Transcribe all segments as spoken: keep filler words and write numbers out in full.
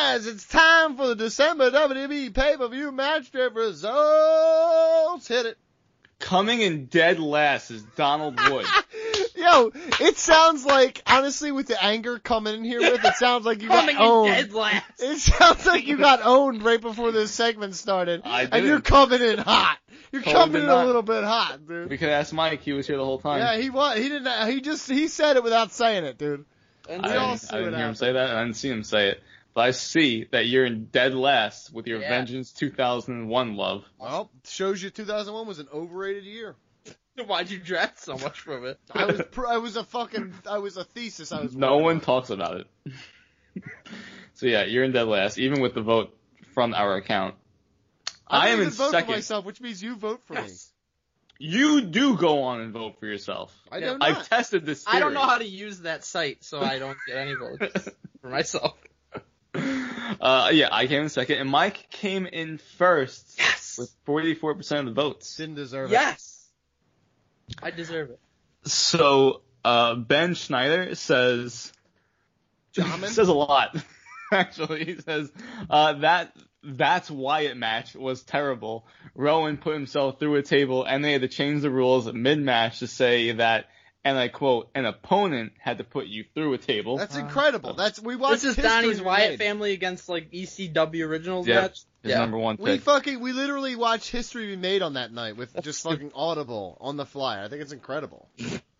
guys, it's time for the December W W E pay-per-view match trip results. Hit it. Coming in dead last is Donald Wood. Yo, it sounds like, honestly, with the anger coming in here with, it sounds like you got Coming owned. in dead last. It sounds like you got owned right before this segment started. I and didn't. you're coming in hot. You're Totally coming did in not. a little bit hot, dude. We could ask Mike. He was here the whole time. Yeah, he was. He didn't. He just. He said it without saying it, dude. And I we all didn't, see I what didn't hear him happened. say that, and I didn't see him say it. But I see that you're in dead last with your Yeah. Vengeance two thousand one love. Well, shows you two thousand one was an overrated year. Why'd you draft so much from it? I was. Pr- I was a fucking. I was a thesis. I was. No working one on. talks about it. So yeah, you're in dead last, even with the vote from our account. I, I am don't in even vote second. for myself, which means you vote for me. Yes. You do go on and vote for yourself. I Yeah. do not. I've tested this theory. I don't know how to use that site, so I don't get any votes for myself. Uh, yeah, I came in second, and Mike came in first Yes. with forty-four percent of the votes. Didn't deserve Yes. I deserve it. So, uh, Ben Schneider says, Jamin? says a lot, actually. He says, uh, that, that's Wyatt match was terrible. Rowan put himself through a table and they had to change the rules mid-match to say that, and I quote, an opponent had to put you through a table. it. That's incredible. That's we watched. This is history Donnie's be Wyatt made. family against like E C W originals Yeah. match. His Yeah. number one We pick. fucking we literally watched history be made on that night with just fucking Audible on the fly. I think it's incredible.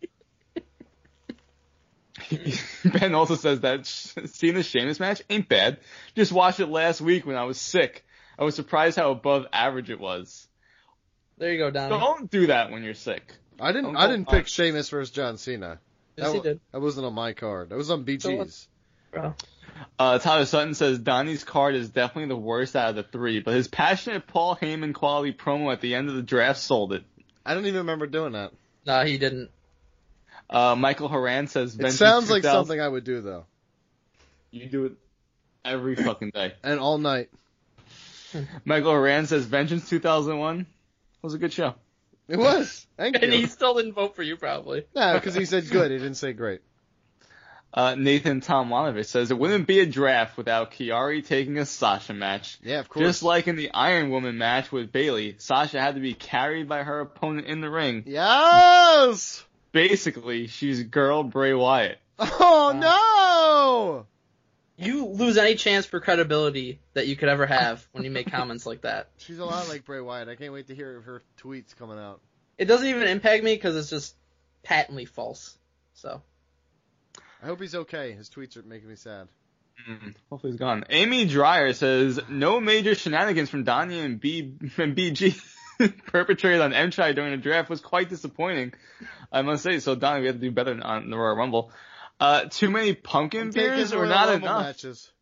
Ben also says that seeing the Sheamus match ain't bad. Just watched it last week when I was sick. I was surprised how above average it was. There you go, Donnie. Don't do that when you're sick. I didn't. Don't I go didn't on. pick Sheamus versus John Cena. Yes, that, he wa- did. that wasn't on my card. That was on B So G's. Bro. Uh, Tyler Sutton says Donnie's card is definitely the worst out of the three, but his passionate Paul Heyman quality promo at the end of the draft sold it. I don't even remember doing that. Nah, he didn't. Uh, Michael Horan says It Vengeance sounds like two thousand something I would do though, You do it every fucking day. and all night. Michael Horan says Vengeance two thousand one was a good show. It was. Thank And he you. still didn't vote for you, probably. No, because he said good. He didn't say great. Uh, Nathan Tomlanovich says it wouldn't be a draft without Kiari taking a Sasha match. Yeah, of course. Just like in the Iron Woman match with Bayley, Sasha had to be carried by her opponent in the ring. Yes. Basically, she's girl Bray Wyatt. Oh no. You lose any chance for credibility that you could ever have when you make comments like that. She's a lot like Bray Wyatt. I can't wait to hear her tweets coming out. It doesn't even impact me because it's just patently false. So. I hope he's okay. His tweets are making me sad. Mm, hopefully he's gone. Amy Dreyer says, no major shenanigans from Donnie and, B- and B G perpetrated on M-Try during the draft was quite disappointing. I must say, so Donnie, we have to do better on the Royal Rumble. Uh, too many pumpkin I'm beers taking or Royal not Rumble enough? matches.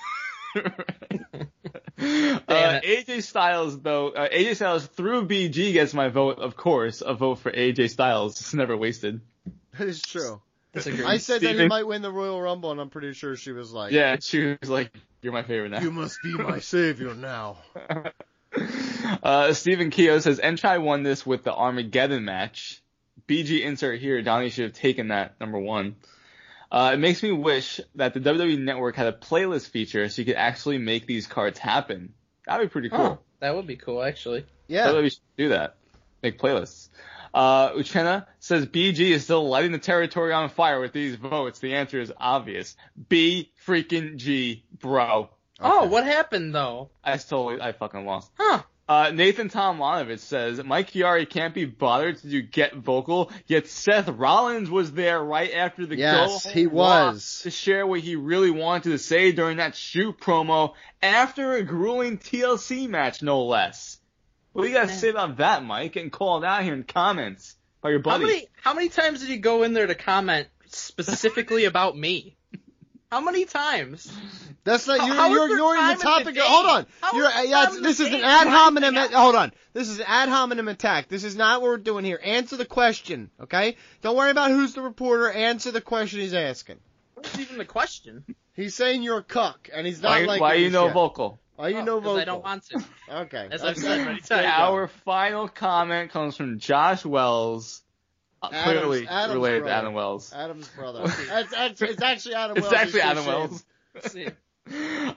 uh, A J Styles, though, uh, A J Styles through B G gets my vote, of course. A vote for A J Styles. It's never wasted. That is true. Disagree. I said that he Steven? might win the Royal Rumble, and I'm pretty sure she was like, Yeah, she was like, you're my favorite now. you must be my savior now. uh, Stephen Keogh says, N-Try won this with the Armageddon match. B G insert here. Donnie should have taken that, number one. Uh, it makes me wish that the W W E Network had a playlist feature so you could actually make these cards happen. That'd be pretty cool. Oh, that would be cool, actually. Yeah. W W E should do that. Make playlists. Uh, Uchenna says B G is still lighting the territory on fire with these votes. The answer is obvious. B freaking G, bro. Oh, Okay. what happened, though? I totally, I fucking lost. Huh. Uh, Nathan Tomlanovich says, Mike Chiari can't be bothered to do Get Vocal, yet Seth Rollins was there right after the Yes, go he home walk was. to share what he really wanted to say during that shoot promo after a grueling T L C match, no less. What do you got to Man. say about that, Mike? Getting called out here in comments by your How buddy. many, how many times did he go in there to comment specifically about me? How many times? That's not, How- you're, how is you're there ignoring the time in the topic. day? Hold on. How You're, is there yeah, time in the this is day an to ad find hominem, out? hold on. This is an ad hominem attack. This is not what we're doing here. Answer the question, okay? Don't worry about who's the reporter. Answer the question he's asking. What's even the question? He's saying you're a cuck, and he's not Why, like why you know yet. vocal? Why you Oh, know 'cause vocal? I don't want to. Okay. As I've okay. said many There you times. go. Our final comment comes from Josh Wells. Uh, Adam's- clearly Adam's related brother. to Adam Wells. Adam's brother. It's actually, it's actually Adam It's Wells. actually He's Adam so Wells. Let's see.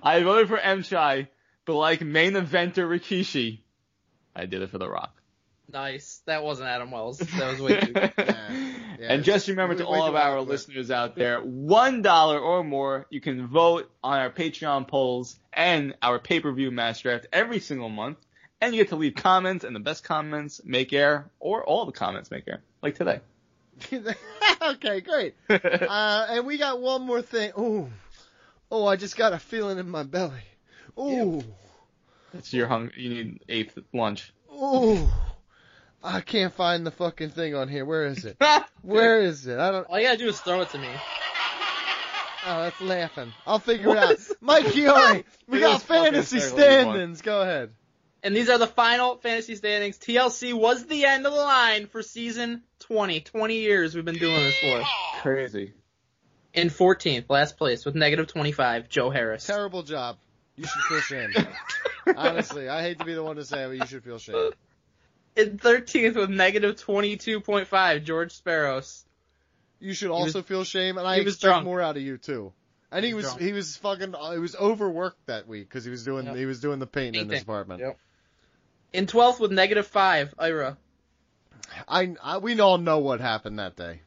I voted for M-Chai, but like main eventer Rikishi, I did it for The Rock. Nice. That wasn't Adam Wells. That was way too good. Yeah. Yeah, And just remember way- to way all too of our awkward. listeners out there, one dollar or more, you can vote on our Patreon polls and our pay-per-view match draft every single month. And you get to leave comments, and the best comments make air, or all the comments make air, like today. Okay, great. Uh, and we got one more thing. Ooh. Oh, I just got a feeling in my belly. Ooh. That's your hung. You need eighth lunch. Ooh. I can't find the fucking thing on here. Where is it? Where is it? I don't. All you gotta do is throw it to me. Oh, that's laughing. I'll figure What it out. is- Mike Chiari, we It got was fucking fantasy terrible, you won. standings. Go ahead. And these are the final fantasy standings. T L C was the end of the line for season twenty. twenty years we've been doing this for. Crazy. In fourteenth, last place with negative twenty-five, Joe Harris. Terrible job. You should feel shame. Honestly, I hate to be the one to say it, but you should feel shame. In thirteenth with negative twenty-two point five, George Sparrows. You should also feel shame, and I he was expect drunk. more out of you too. And he He was was drunk. he was fucking he was overworked that week because he was doing Yep. he was doing the painting in his Painting. apartment. Yep. In twelfth with negative five, Ira. I, I we all know what happened that day.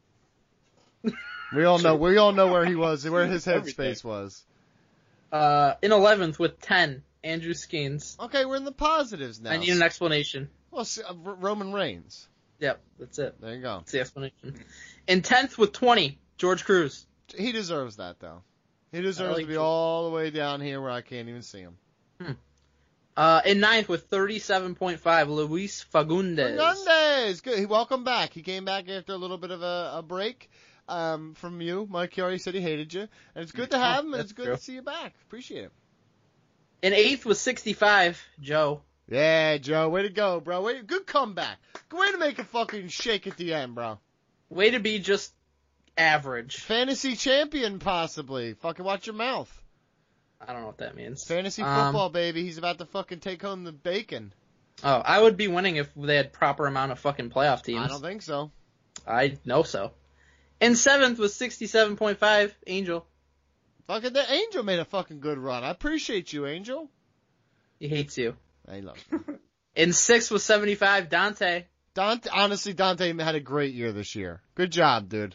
We all know we all know where he was, where his Everything. headspace was. Uh, in eleventh with ten, Andrew Skeens. Okay, we're in the positives now. I need an explanation. Well, s- uh, R- Roman Reigns. Yep, that's it. There you go. That's the explanation. In tenth with twenty, George Cruz. He deserves that though. He deserves like to be George. all the way down here where I can't even see him. Uh, in ninth with thirty-seven point five, Luis Fagundes. Fernandez, good. He welcome back. He came back after a little bit of a, a break um, from you. Mike Chiari said he hated you, and it's good to have him. And That's it's good true. to see you back. Appreciate it. In eighth with sixty-five, Joe. Yeah, Joe, way to go, bro. Way, good comeback. Good way to make a fucking shake at the end, bro. Way to be just average. Fantasy champion, possibly. Fucking watch your mouth. I don't know what that means. Fantasy Um, football, baby. He's about to fucking take home the bacon. Oh, I would be winning if they had proper amount of fucking playoff teams. I don't think so. I know so. In seventh with sixty-seven point five, Angel. Fucking the Angel made a fucking good run. I appreciate you, Angel. He hates you. I love you. In sixth with seventy-five, Dante. Dante, honestly, Dante had a great year this year. Good job, dude.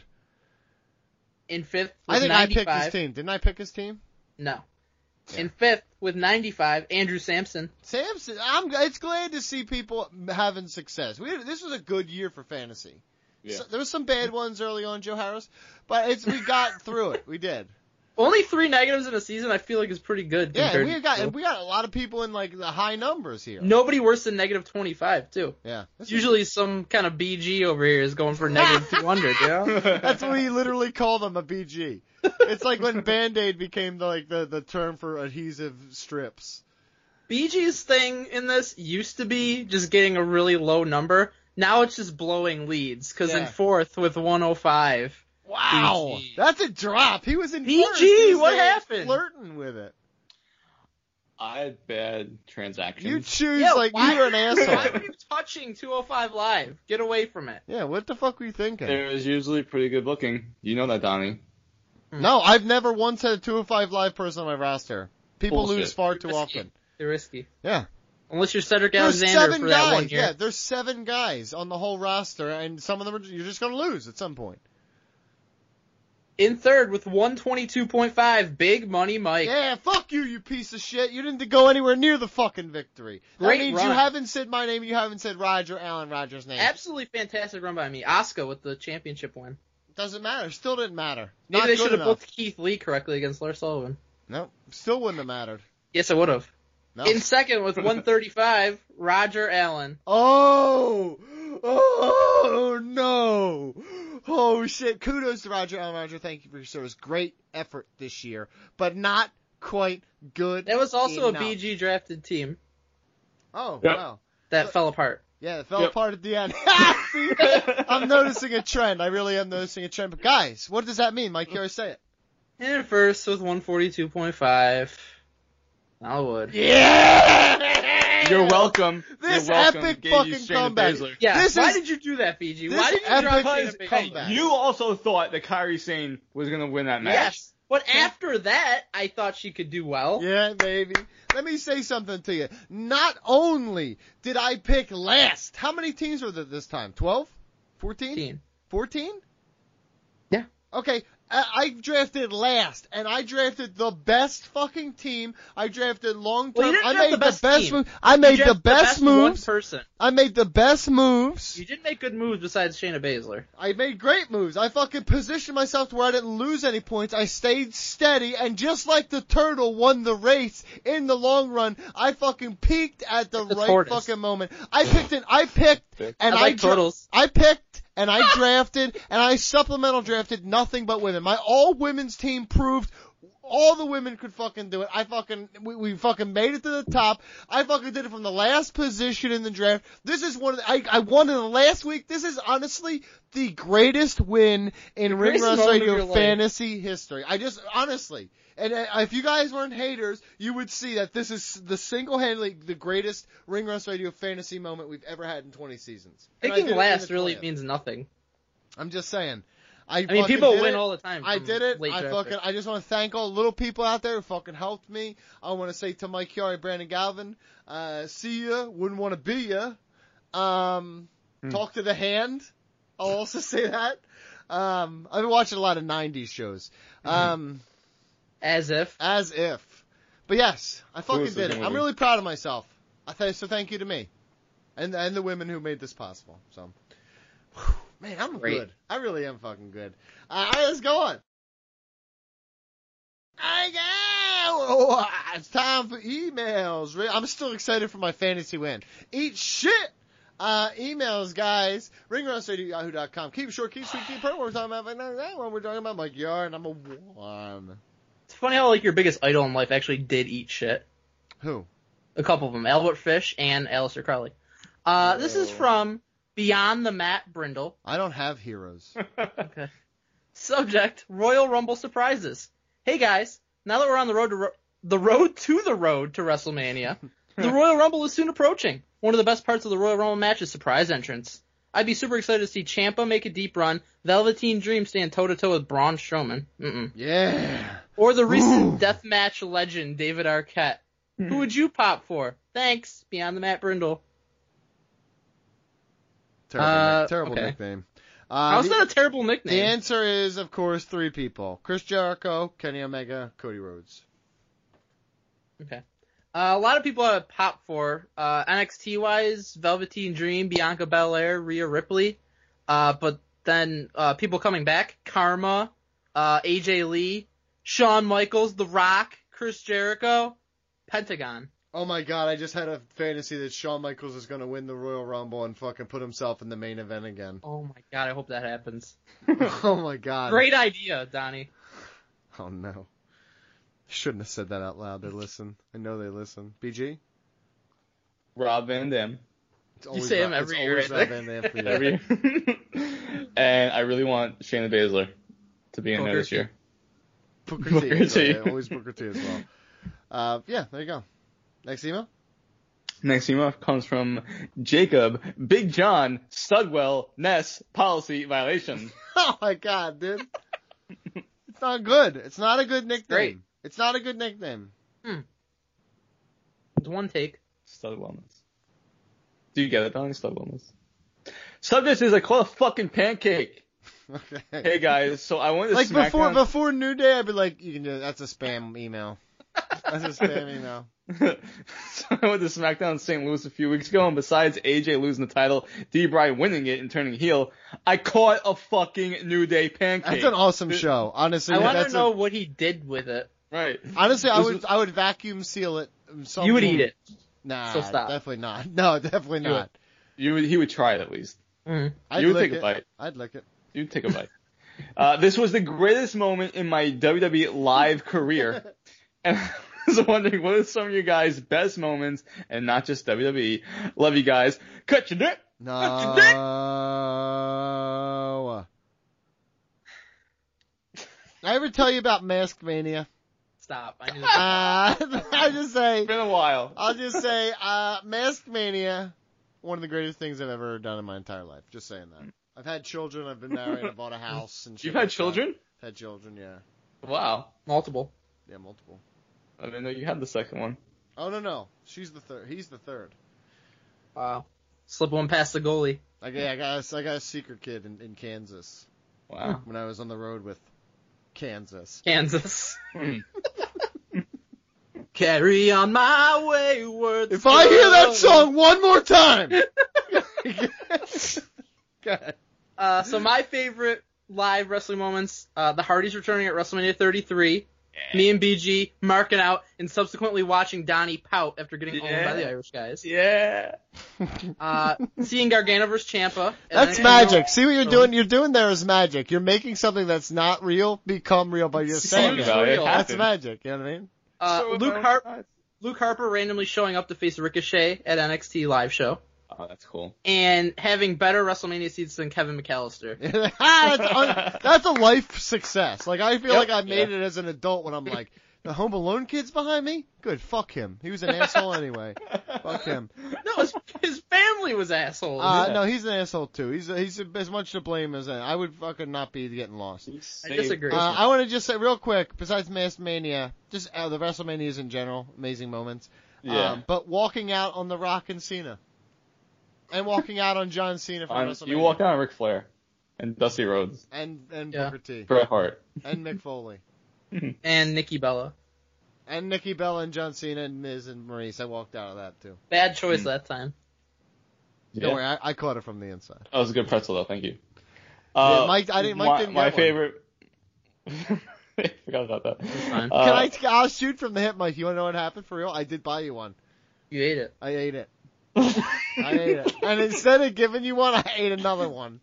In fifth with I think I picked ninety-five. his team. Didn't I pick his team? No. Yeah. In fifth with ninety-five, Andrew Sampson. Samson, I'm. It's glad to see people having success. We this was a good year for fantasy. Yeah. So, there was some bad ones early on, Joe Harris, but it's we got through it. We did. Only three negatives in a season I feel like is pretty good. Yeah, compared we to got people. we got a lot of people in like the high numbers here. Nobody worse than negative twenty-five, too. Yeah, this is- Usually some kind of B G over here is going for negative two hundred, you know? that's what we literally call them, a B G. It's like when Band-Aid became the, like the the term for adhesive strips. B G's thing in this used to be just getting a really low number. Now it's just blowing leads, because in Yeah. fourth with one oh five. Wow, B G. that's a drop. He was in B G, first. He was what there happened? Flirting with it. I had bad transactions. You choose Yeah, like why- you're an Why asshole. are you touching two oh five Live? Get away from it. Yeah, what the fuck were you thinking? It was usually pretty good looking. You know that, Donnie. No, I've never once had a two oh five live person on my roster. People Bullshit. lose far too Risky. often. They're risky. Yeah. Unless you're Cedric There's Alexander seven for that guys. one year. Yeah, there's seven guys on the whole roster, and some of them are, you're just gonna lose at some point. In third with one twenty-two point five, Big Money Mike. Yeah, fuck you, you piece of shit. You didn't go anywhere near the fucking victory. That Great means run. you haven't said my name, you haven't said Roger Allen Rogers' name. Absolutely fantastic run by me. Asuka with the championship win. Doesn't matter. Still didn't matter. Maybe Not they good should have enough. booked Keith Lee correctly against Lars Sullivan. Nope. Still wouldn't have mattered. Yes, it would have. No. In second with one thirty-five, Roger Allen. Oh! Oh no! Oh shit! Kudos to Roger Allen. Roger, thank you for your service. Great effort this year, but not quite good. That was also enough. a B G drafted team Oh Yep. wow! that fell apart. Yeah, it fell Yep. apart at the end. See? I'm noticing a trend. I really am noticing a trend. But guys, what does that mean? Mike, you always say it. In first with one forty-two point five, Hollywood. Yeah! You're welcome. This You're welcome. epic Gave you fucking Shayna comeback. Baszler. Yeah, This why is- did you do that, B G? this Why did you epic drop is Shayna Baszler? comeback. You also thought that Kairi Sane was going to win that match. Yes. But after that, I thought she could do well. Yeah, baby. Let me say something to you. Not only did I pick last, how many teams were there this time? twelve? fourteen? fourteen? Yeah. Okay, I, I drafted last, and I drafted the best fucking team. I drafted long term. Well, you didn't I draft made the best the best team. move. I made You the drafted best one moves. person. I made the best moves. You did make good moves besides Shayna Baszler. I made great moves. I fucking positioned myself to where I didn't lose any points. I stayed steady, and just like the turtle won the race in the long run, I fucking peaked at the, The right tortoise. fucking moment. I picked it. I picked, and I I, like dra- turtles. I picked, and I drafted, and I supplemental drafted nothing but women. My all women's team proved all the women could fucking do it. I fucking, we, we fucking made it to the top. I fucking did it from the last position in the draft. This is one of the, I, I won in the last week. This is honestly the greatest win in The Ring greatest Rust moment of your Radio life. fantasy history. I just, honestly, and uh, if you guys weren't haters, you would see that this is the single-handedly the greatest Ring Rust Radio fantasy moment we've ever had in twenty seasons. And I did Picking it in last the really twentieth. means nothing. I'm just saying. I, I mean, fucking people did win it. all the time. I from did it. late I drafters. fucking. I just want to thank all the little people out there who fucking helped me. I want to say to Mike Chiari, Brandon Galvin, uh, see ya. Wouldn't want to be ya. Um, Hmm. talk to the hand. I'll also say that. Um, I've been watching a lot of nineties shows. Um, As if. as if. But yes, I fucking was did the it. I'm movie? really proud of myself. I th- so thank you to me, and and the women who made this possible. So. Whew. Man, I'm Great. good. I really am fucking good. Uh, all right, let's go on. I go. It's time for emails. Re- I'm still excited for my fantasy win. Eat shit. Uh, emails, guys. ringrunstudio at yahoo dot com. Keep it short, keep it sweet, keep it perfect. We're talking about when we're talking about Mike Yard number one. It's funny how like your biggest idol in life actually did eat shit. Who? A couple of them, Albert Fish and Aleister Crowley. Uh, this is Whoa. from Beyond the Matt Brindle. I don't have heroes. Okay. Subject: Royal Rumble surprises. Hey guys, now that we're on the road to ro- the road to the road to WrestleMania, the Royal Rumble is soon approaching. One of the best parts of the Royal Rumble match is surprise entrance. I'd be super excited to see Ciampa make a deep run, Velveteen Dream stand toe to toe with Braun Strowman, Mm-mm. Yeah. or the recent Ooh. deathmatch legend David Arquette. Who would you pop for? Thanks, Beyond the Matt Brindle. Terrible, Uh, nick- terrible okay. nickname. Uh, How's the, that a terrible nickname? the answer is, of course, three people. Chris Jericho, Kenny Omega, Cody Rhodes. Okay. Uh, a lot of people have pop for uh, N X T wise, Velveteen Dream, Bianca Belair, Rhea Ripley. Uh, but then uh, people coming back: Karma, uh, A J Lee, Shawn Michaels, The Rock, Chris Jericho, Pentagon. Oh my god, I just had a fantasy that Shawn Michaels is going to win the Royal Rumble and fucking put himself in the main event again. Oh my god, I hope that happens. Oh my god. Great idea, Donnie. Oh no. Shouldn't have said that out loud. They listen. I know they listen. B G? Rob Van Dam. It's always say Rob- him every it's year, always right Rob there. Van Dam for you. Every year. And I really want Shayna Baszler to be in there Booker this year. Booker T. Booker So, T. yeah, always Booker T as well. Uh, yeah, there you go. Next email? Next email comes from Jacob, Big John, Studwell, Ness, policy violation. Oh my god, dude. It's not good. It's not a good nickname. Great. It's not a good nickname. It's one take. Stud Wellness. Do you get it, Donnie? Stud Wellness. Subject is I call a fucking pancake. Okay. Hey guys, so I went to Like before SmackDown. before New Day, I'd be like, you can do that's a spam email. That's a spam email. So I went to SmackDown in Saint Louis a few weeks ago, and besides A J losing the title, D-Bry winning it and turning heel, I caught a fucking New Day pancake. That's an awesome show. Honestly, I want that's to know a, what he did with it. Right. honestly, I This would was- I would vacuum seal it. Some You would form- eat it. Nah, So stop. definitely not. No, definitely You not. You would, he would try it at least. Mm. I'd You would lick take a it. bite. I'd lick it. You'd take a bite. Uh, this was the greatest moment in my W W E live career. And I was wondering, what are some of your guys' best moments, and not just W W E? Love you guys. Cut your dick. No. Did I ever tell you about Mask Mania? Stop. I knew Uh, I just say, It's been a while. I'll just say, uh, Mask Mania, one of the greatest things I've ever done in my entire life. Just saying that. I've had children. I've been married. I bought a house and shit. You've like had that. children? Had children, yeah. Wow. Multiple. Yeah, multiple. I didn't know you had the second one. Oh no no, she's the third. He's the third. Wow. Slip one past the goalie. I got I got a, I got a secret kid in, in Kansas Wow. when I was on the road with Kansas. Kansas. Hmm. Carry on my wayward If I hear that son. song one more time. Go ahead. Uh, so my favorite live wrestling moments, uh, the Hardys returning at WrestleMania thirty-three, me and B G marking out, and subsequently watching Donnie pout after getting owned by the Yeah. Irish guys. Yeah. Uh, seeing Gargano versus Ciampa. and That's then- magic. See what you're Oh. doing? You're doing there is magic. You're making something that's not real become real by just saying Talking it. about it, it real. That's happened. magic. You know what I mean? Uh, So Luke, about- Har- Luke Harper randomly showing up to face Ricochet at N X T live show, Oh, that's cool. and having better WrestleMania seats than Kevin McAllister. Ah, that's, un- that's a life success. Like I feel Yep. like I made Yeah. it as an adult when I'm like, the Home Alone kid's behind me. Good, fuck him. He was an asshole anyway. Fuck him. No, his, his family was assholes. Uh, Yeah. no, he's an asshole too. He's he's as much to blame as I would fucking not be getting lost. I disagree. Uh, I want to just say real quick, besides Mass Mania, just uh, the WrestleManias in general, amazing moments. Yeah. Um, but walking out on The Rock and Cena. And walking out on John Cena for On- WrestleMania. you walked out on Ric Flair and Dusty Rhodes, And, and Yeah. Booker T. Bret Hart. And Mick Foley. And Nikki Bella. And Nikki Bella and John Cena and Miz and Maurice. I walked out of that too. Bad choice Hmm. that time. Don't Yeah. worry, I, I caught it from the inside. That was a good pretzel though. Thank you. Yeah, Uh, Mike, I didn't. Mike my, didn't my get one. favorite. I forgot about that. fine. Uh, Can I? I'll shoot from the hip, Mike. You want to know what happened for real? I did buy you one. You ate it. I ate it. I ate it. And instead of giving you one, I ate another one.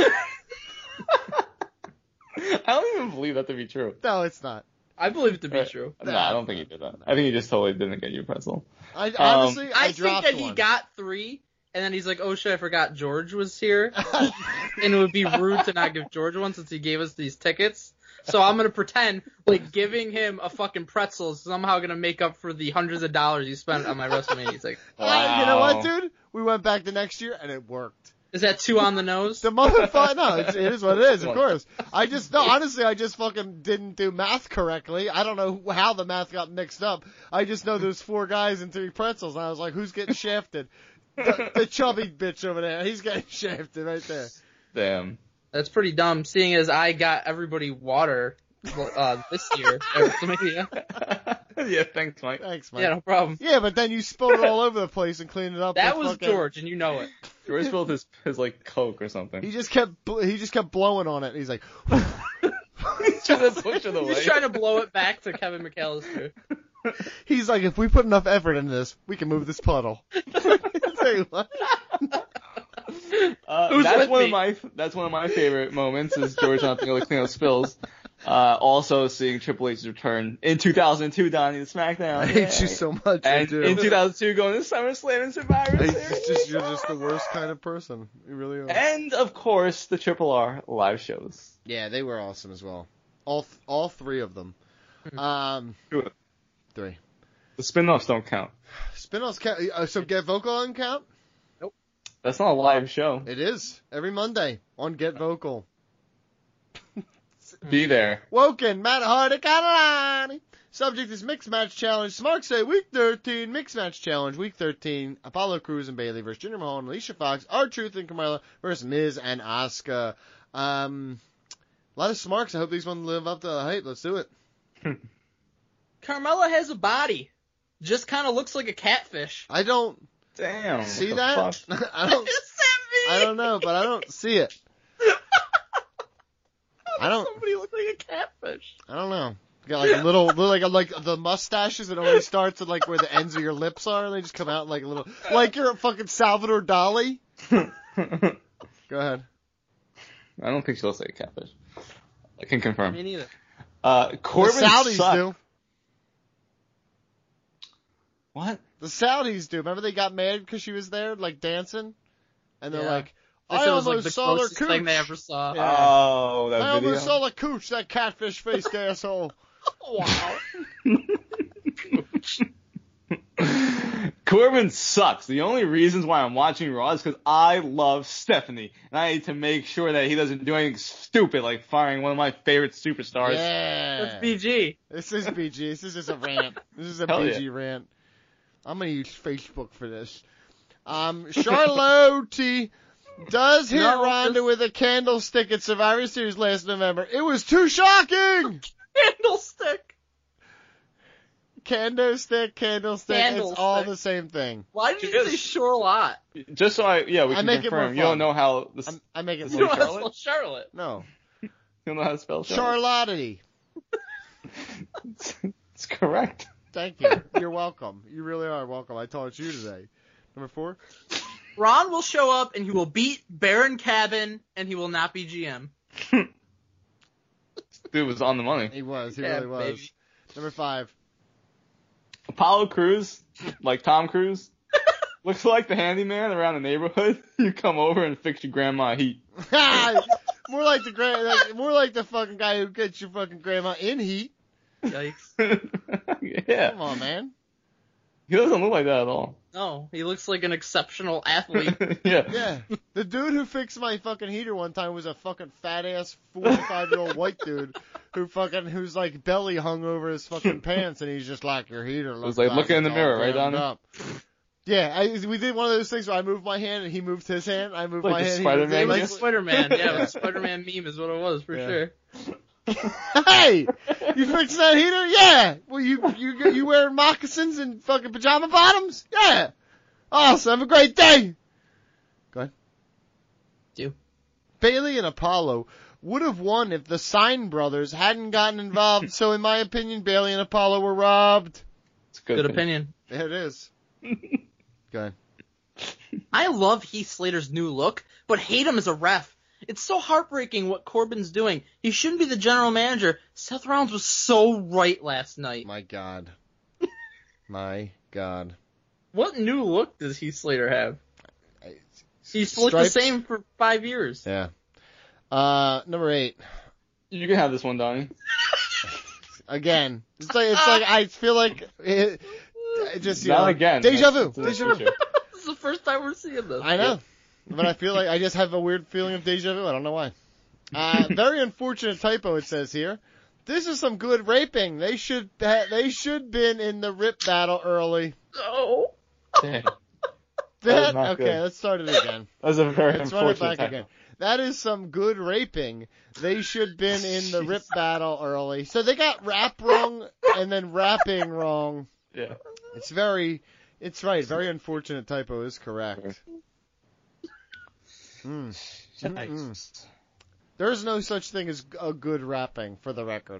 I don't even believe that to be true. No, it's not. I believe it to be Uh, true. No, I don't think he did that. I think he just totally didn't get you a pretzel. I honestly, I, I think dropped that he one. got three, and then he's like, oh shit, I forgot George was here. And it would be rude to not give George one since he gave us these tickets. So I'm gonna pretend like giving him a fucking pretzel is somehow gonna make up for the hundreds of dollars you spent on my WrestleMania. He's like, Ah, you know what, Wow. dude? We went back the next year and it worked. is that two on the nose? The motherfucker, no, it's, it is what it is, of course. I just, no, honestly, I just fucking didn't do math correctly. I don't know how the math got mixed up. I just know there's four guys and three pretzels, and I was like, who's getting shafted? The, the chubby bitch over there, he's getting shafted right there. Damn. That's pretty dumb, seeing as I got everybody water uh, this year at WrestleMania. Yeah, thanks, Mike. Thanks, Mike. Yeah, no problem. Yeah, but then you spilled it all over the place and cleaned it up. That with was fucking- George, and you know it. George spilled his, his like Coke or something. He just kept, bl- he just kept blowing on it. He's like, He's trying to push it away. He's trying to blow it back to Kevin McAllister. he's like, if we put enough effort into this, we can move this puddle. Say what? Uh, Who's that's with one me? of my that's one of my favorite moments is George not being able to clean up spills. Uh, also seeing Triple H's return in two thousand two, Donnie, to SmackDown. I hate you so much. I And do. in two thousand two, going to SummerSlam and Survivor It's Series. just, you're just the worst kind of person. You really are. And of course, the Triple R live shows. Yeah, they were awesome as well. All th- all three of them. Um, Two. three. The spin-offs don't count. Spin-offs count. Uh, so Get Vocal on count? That's not a live show. It is. Every Monday on Get Vocal. Be there. Woken, Matt Hardy, Catalani. Subject is Mixed Match Challenge. Smart say Week thirteen, Mixed Match Challenge. Week thirteen, Apollo Crews and Bailey versus Jinder Mahal and Alicia Fox. R-Truth and Carmella versus Miz and Asuka. Um, a lot of smarks. I hope these ones live up to the hype. Let's do it. Carmella has a body. Just kind of looks like a catfish. I don't Damn. what see the that. fuck? I don't. Just sent me. I don't know, but I don't see it. I don't. Somebody look like a catfish. I don't know. You got like a little, little like like the mustaches. It only starts at like where the ends of your lips are, and they just come out like a little, like you're a fucking Salvador Dali. Go ahead. I don't think she looks like a catfish. I can confirm. Me neither. Uh, The Corbin Saudis sucked. do. What? The Saudis do. Remember they got mad because she was there, like dancing, and they're Yeah. like, They "I said it was almost like the saw her closest cooch. thing they ever saw. Yeah. Oh, that I video. almost saw the cooch, that catfish faced asshole." Wow. Corbin Corbin sucks. The only reasons why I'm watching Raw is because I love Stephanie, and I need to make sure that he doesn't do anything stupid like firing one of my favorite superstars. Yeah. That's B G. This is B G. This is just a rant. This is a Hell B G yeah. rant. I'm gonna use Facebook for this. Um, Charlotte does hit No, Ronda this- with a candlestick at Survivor Series last November. It was too shocking! Candlestick. Candlestick, candlestick, it's all Candlestick. the same thing. Why did you Just- say Charlotte? Just so I, yeah, we I can make it more confirm. You don't fun. know how this, I'm, I make it Is You it know more how to Charlotte? spell Charlotte. No. you don't know how to spell Charlotte. Charlotte. It's, it's correct. Thank you. You're welcome. You really are welcome. I taught you today. Number four? Ron will show up and he will beat Baron Cabin and he will not be G M. Dude was on the money. He was. He Yeah, really was. baby. Number five. Apollo Crews, like Tom Cruise, looks like the handyman around the neighborhood. You come over and fix your grandma heat. more like the gra- like, more like the fucking guy who gets your fucking grandma in heat. Yikes. Yeah. Come on, man. He doesn't look like that at all. No, he looks like an exceptional athlete. yeah. Yeah. The dude who fixed my fucking heater one time was a fucking fat ass forty-five year old white dude who fucking whose like belly hung over his fucking pants, and he's just like, your heater looks like looking in the it's mirror, all right, jammed Donnie? up. Yeah, I, we did one of those things where I moved my hand and he moved his hand. I moved Like my the hand. Spider-Man he It moved was his gif? Spider-Man. Yeah, it was a Spider-Man meme is what it was, for Yeah. sure. Hey, you fixing that heater? Yeah. Well, you you you wearing moccasins and fucking pajama bottoms? Yeah. Awesome. Have a great day. Go ahead. Do. Bailey and Apollo would have won if the Sign brothers hadn't gotten involved. So, in my opinion, Bailey and Apollo were robbed. It's a good, Good opinion. opinion. There it is. Go ahead. I love Heath Slater's new look, but hate him as a ref. It's so heartbreaking what Corbin's doing. He shouldn't be the general manager. Seth Rollins was so right last night. My God. My God. What new look does Heath Slater have? I- He's looked the Stripes? same for five years. Yeah. Uh, number eight. You can have this one, Donnie. Again, it's like it's like I feel like it, it just you Not know, again. Deja vu. That's- that's Deja vu. future. This is the first time we're seeing this. I know, but I feel like I just have a weird feeling of deja vu. I don't know why. Uh, very unfortunate typo. It says here. This is some good raping. They should ha- they should been in the rip battle early. No. Damn. That, That is not okay, good. let's start it again. That was a very Let's run it unfortunate back typo. again. That is some good raping. They should been in the rip battle early. So they got rap wrong and then rapping wrong. Yeah. It's very, it's right. Very unfortunate typo is correct. Mm. Mm-mm. There is no such thing as a good rapping, for the record.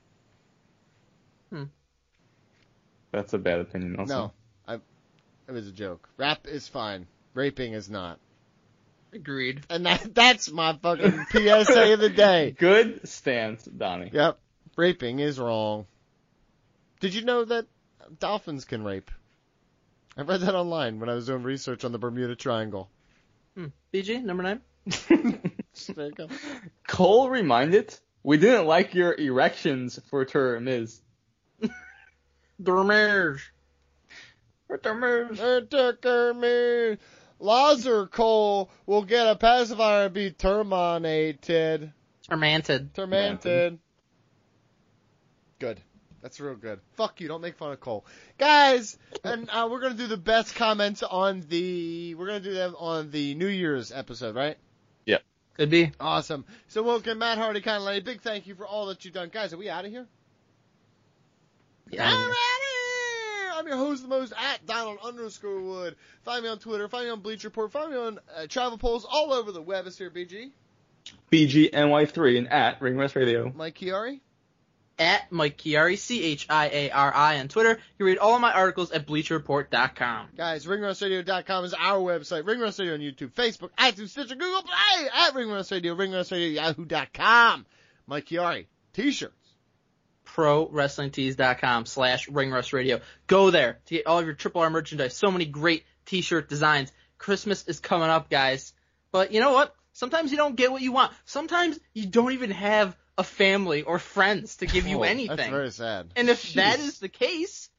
That's a bad opinion also. No, I, it was a joke. Rap is fine. Raping is not. Agreed. And that that's my fucking P S A of the day. Good stance, Donnie. Yep. Raping is wrong. Did you know that dolphins can rape? I read that online when I was doing research on the Bermuda Triangle. Hmm. B G, number nine. There you go. Cole reminded, we didn't like your erections for Tur Miz. Dermage. For Tur Miz. Ertucker Lazar Cole will get a pacifier and be terminated. Tormented. Tormented. Good. That's real good. Fuck you. Don't make fun of Cole. Guys, and uh, we're going to do the best comments on the, we're going to do them on the New Year's episode, right? Could be. Awesome. So welcome, Matt Hardy, Conor Lenny. Big thank you for all that you've done. Guys, are we out of here? Yeah. I'm out of here! I'm your host, the most, at Donald underscore Wood. Find me on Twitter. Find me on Bleacher Report. Find me on uh, travel polls all over the web. It's here, B G. B G N Y three and at Ring Rust Radio. Mike Chiari. At Mike Chiari, C H I A R I on Twitter. You read all of my articles at bleacher report dot com. Guys, ring rust radio dot com is our website. Ring Rust Radio on YouTube, Facebook, iTunes, Stitcher, Google Play. At Ring Rust Radio, ring rust radio yahoo dot com. Mike Chiari. T-shirts. pro wrestling tees dot com slash ring rust radio. Go there to get all of your Triple R merchandise. So many great t-shirt designs. Christmas is coming up, guys. But you know what? Sometimes you don't get what you want. Sometimes you don't even have a family or friends to give you Oh, anything. That's very sad. And if that Jeez. is the case,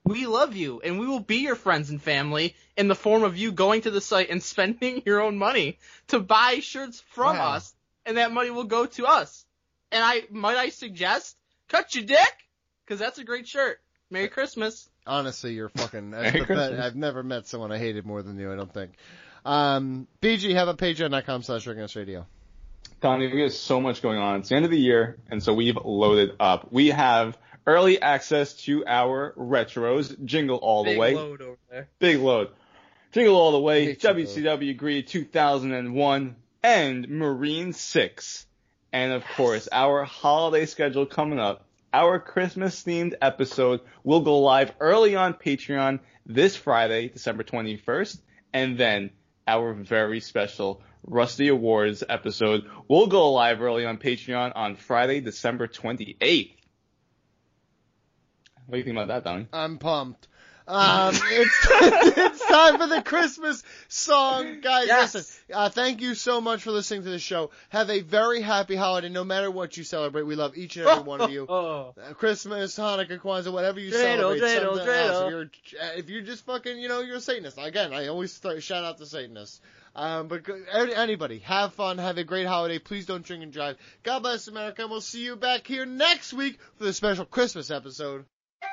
we love you, and we will be your friends and family in the form of you going to the site and spending your own money to buy shirts from Wow. us, and that money will go to us. And I might I suggest, cut your dick, because that's a great shirt. Merry Christmas. Honestly, you're fucking. That's Merry the Christmas. bet. I've never met someone I hated more than you. I don't think. Um, B G, have a patreon.com slash Rickness Radio. Donnie, we have so much going on. It's the end of the year, and so we've loaded up. We have early access to our retros, Jingle All Big the Way. load over there. Big load. Jingle All the Way, Hate you, W C W Greed two thousand one, and Marine six. And of course, our holiday schedule coming up. Our Christmas-themed episode will go live early on Patreon this Friday, December twenty-first, and then our very special Rusty Awards episode will go live early on Patreon on Friday, December twenty-eighth. What do you think about that, Donnie? I'm pumped. Um, it's it's time for the Christmas song, guys. Yes. Listen, uh, thank you so much for listening to the show. Have a very happy holiday, no matter what you celebrate. We love each and every one of you. Oh. Uh, Christmas, Hanukkah, Kwanzaa, whatever you Dreidel, celebrate. dreidel, something else. dreidel. If you're, uh, if you're just fucking, you know, you're a Satanist. Again, I always th- shout out to Satanists. Um, but go- any- anybody, have fun, have a great holiday. Please don't drink and drive. God bless America, and we'll see you back here next week for the special Christmas episode.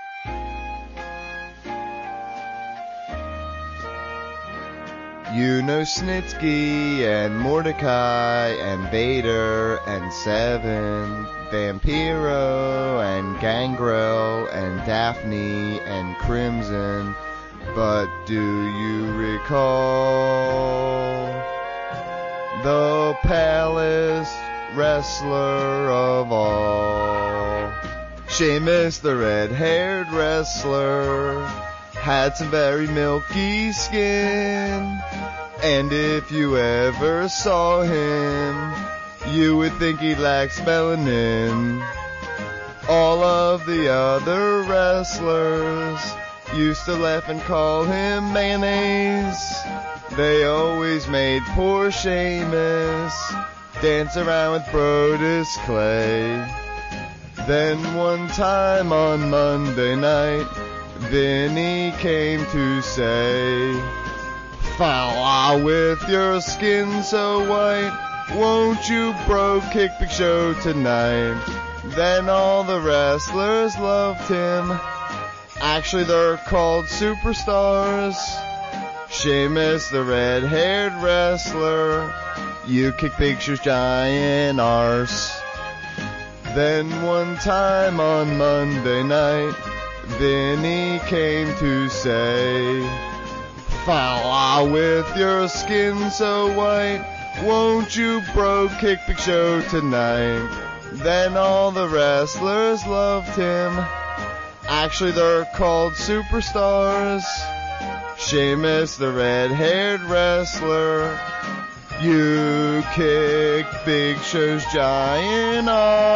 You know Snitsky and Mordecai and Vader and Seven, Vampiro and Gangrel and Daphne and Crimson, but do you recall the palest wrestler of all? Sheamus, the red-haired wrestler, had some very milky skin, and if you ever saw him, you would think he lacks melanin. All of the other wrestlers used to laugh and call him mayonnaise. They always made poor Sheamus dance around with Brodus Clay. Then one time on Monday night, Vinny came to say, "Fella with your skin so white, won't you bro kick Big Show tonight?" Then all the wrestlers loved him. Actually, they're called superstars. Sheamus, the red-haired wrestler, you kick Big Show's giant arse. Then one time on Monday night, Vinny came to say, "Fella with your skin so white, won't you bro kick Big Show tonight?" Then all the wrestlers loved him. Actually, they're called superstars. Sheamus, the red-haired wrestler, you kick Big Show's giant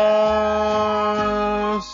arse.